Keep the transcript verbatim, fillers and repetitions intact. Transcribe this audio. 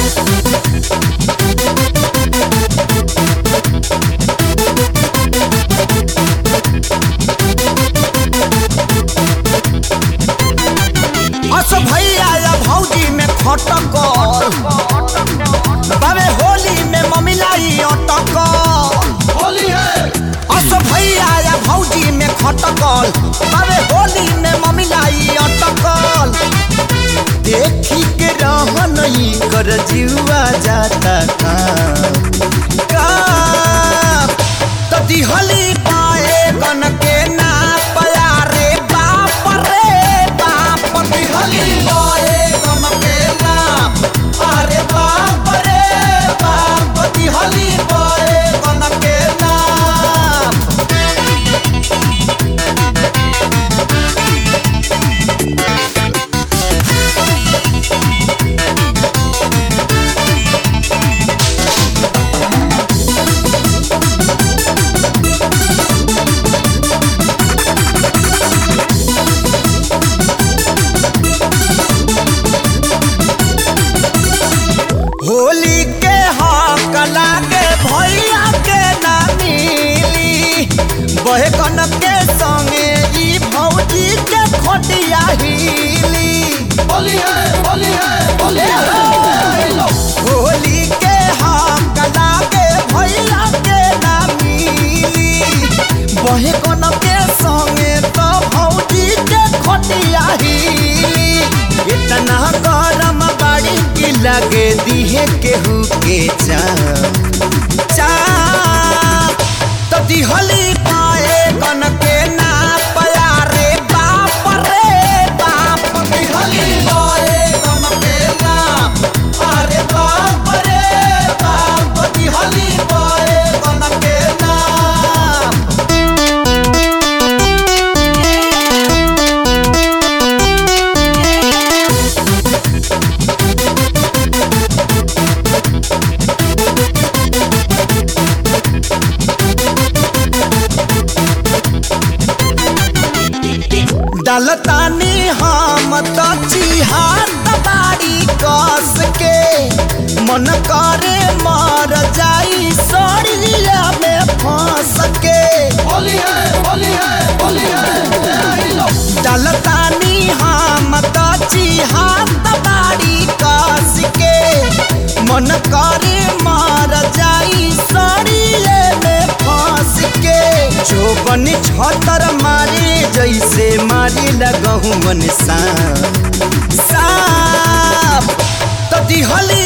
अस भैया या भौजी में खटकल बाबे होली में ममिलाई अटकल होली है। अस भैया या भौजी में खटकल बाबे होली में ममिलाई अटकल देखी के रह नहीं कर जीवा जाता का तो दिहली पाए गन के ना पया रे बाप रे बाप दिहली पाए गन के ना अरे बाप रे बाप दिहली पाए गन के ना होली के हक लागे भैया के ना मिली बहे कन के संगे ई भौजी के खोटिया हिली होली है। होली है। होली है। होली के हक लागे भैया के ना मिली बहे कन के संगे तो भौजी के खोटिया हिली इतना गरम बाड़ी की लगे दिहे केहू के चाप चाप तो दिहली पाए गन के ना पया रे बाप रे बाप दिहली पाए गन के ना अरे बाप रे बाप दिहली पाए गन के ना दलतानी हम तो चिहार बाड़ी कस के मन करे मर जाई सड़िया में फंस के होली है। होली है। होली है। दलतानी हम तो चिहार बाड़ी कस के मन करे मर जाई सड़िया में फंस के चौबन छतर मारे जैसे मारी लगहू मन सांप सांप तो दिहली